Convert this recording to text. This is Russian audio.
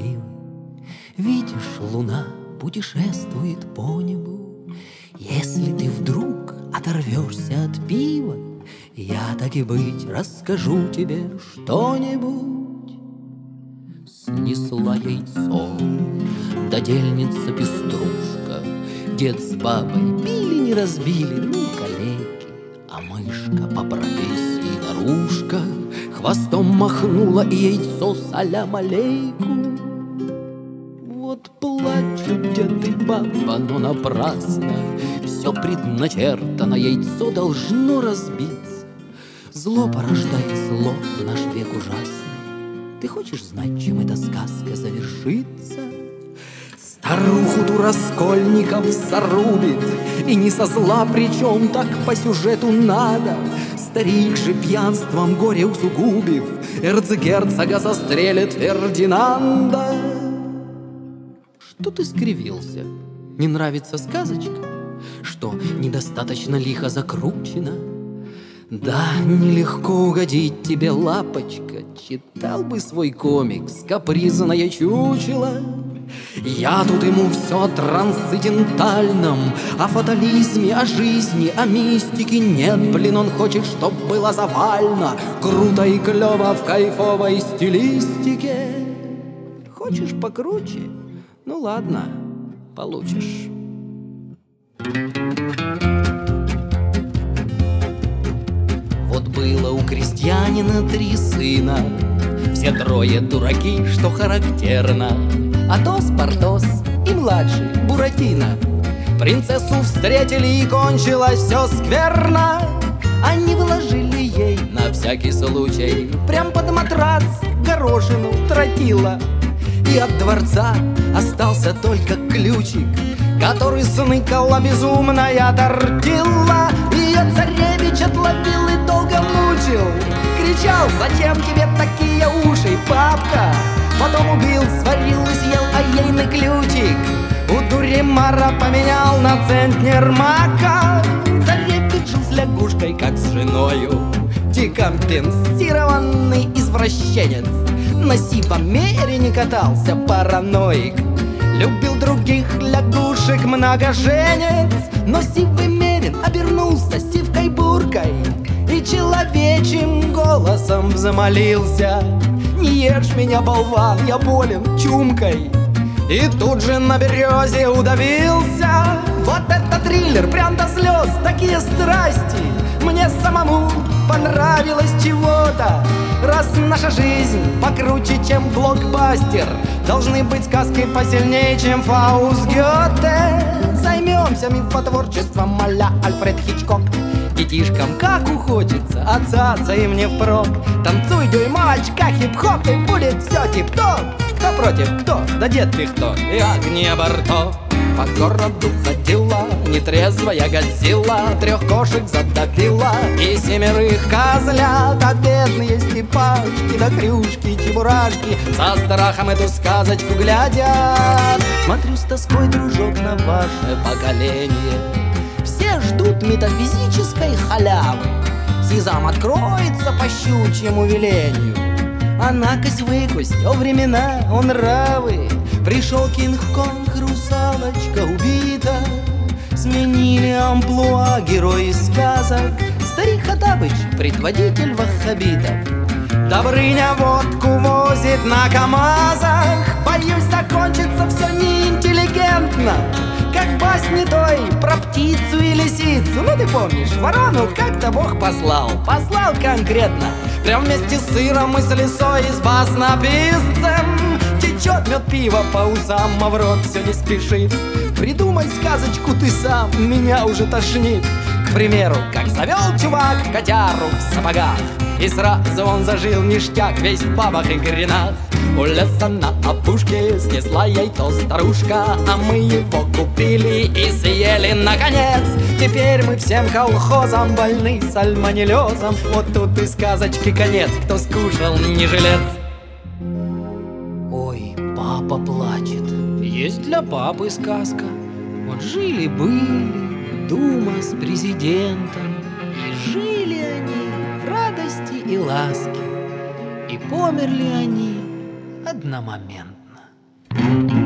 сливы. Видишь, луна путешествует по небу. Если ты вдруг оторвешься от пива, я, так и быть, расскажу тебе что-нибудь. Снесла яйцо додельница пеструшка. Дед с бабой били, не разбили, ну, калеки. А мышка по профессии наружка хвостом махнула и яйцо салям алейкум. Вот плачут дед и баба, но напрасно. Все предначертано, яйцо должно разбиться. Зло порождает зло, в наш век ужасный. Ты хочешь знать, чем эта сказка завершится? Старуху ту Раскольников зарубит, и не со зла, причем так по сюжету надо. Старик же пьянством горе усугубив, эрцгерцога застрелит Фердинанда. Что ты скривился? Не нравится сказочка? Что недостаточно лихо закручено? Да, нелегко угодить тебе, лапочка. Читал бы свой комикс «Капризное чучело». Я тут ему все о трансцендентальном, о фатализме, о жизни, о мистике. Нет, блин, он хочет, чтоб было завально, круто и клево в кайфовой стилистике. Хочешь покруче? Ну ладно, получишь. Вот было у крестьянина 3 сына, все 3 дураки, что характерно. Атос, Портос и младший Буратино. Принцессу встретили, и кончилось все скверно. Они вложили ей на всякий случай прям под матрас горошину тротила. И от дворца остался только ключик, который сныкала безумная тортила. Ее царевич отловил и долго мучил, кричал: зачем тебе такие уши, папка? Потом убил, сварил и съел, а ейный ключик у Дуримара поменял на центнер мака. Царевич жил с лягушкой, как с женою, декомпенсированный извращенец. На сивом мере не катался параноик, любил других лягушек многоженец. Но сивый мерин обернулся сивкой-буркой и человечьим голосом взмолился: не ешь меня, болван, я болен чумкой. И тут же на березе удавился. Вот это триллер, прям до слез, такие страсти. Мне самому понравилось чего-то. Раз наша жизнь покруче, чем блокбастер, должны быть сказки посильнее, чем Фауст Гёте. Займемся мифотворчеством а-ля Альфред Хичкок. Детишкам как ухочется, отца им не впрок. Танцуй, дюймовочка, хип-хоп, и будет все тип-топ. Кто против, кто? Да дед Пихто и Агния Барто. По городу ходила нетрезвая Годзилла, 3 кошек задавила и 7 козлят. А бедные степашки да хрюшки, чебурашки со страхом эту сказочку глядят. Смотрю с тоской, дружок, на ваше поколение. Все ждут метафизической халявы. Сезам откроется по щучьему велению. А накось-выкось, о времена, о нравы. Пришел Кинг-Конг, русалочка убита. Сменили амплуа герой из сказок. Старик Хоттабыч, предводитель ваххабитов. Добрыня водку возит на КамАЗах. Боюсь, закончится все неинтеллигентно, как в басне той про птицу и лисицу. Ну ты помнишь, ворону как-то Бог послал. Послал конкретно, прям вместе с сыром и с лисой, и с баснописцем. Течет мед пива по усам, а в рот все не спешит. Придумай сказочку ты сам, меня уже тошнит. К примеру, как завел чувак котяру в сапогах, и сразу он зажил ништяк, весь в бабах и гренах. У леса на опушке снесла яйцо старушка, а мы его купили и съели наконец. Теперь мы всем колхозам больны сальмонеллезом. Вот тут и сказочки конец, кто скушал, не жилец. Ой, папа плачет. Есть для папы сказка. Вот жили-были Дума с президентом, и жили они в радости и ласке, и померли они одномоментно. Thank you.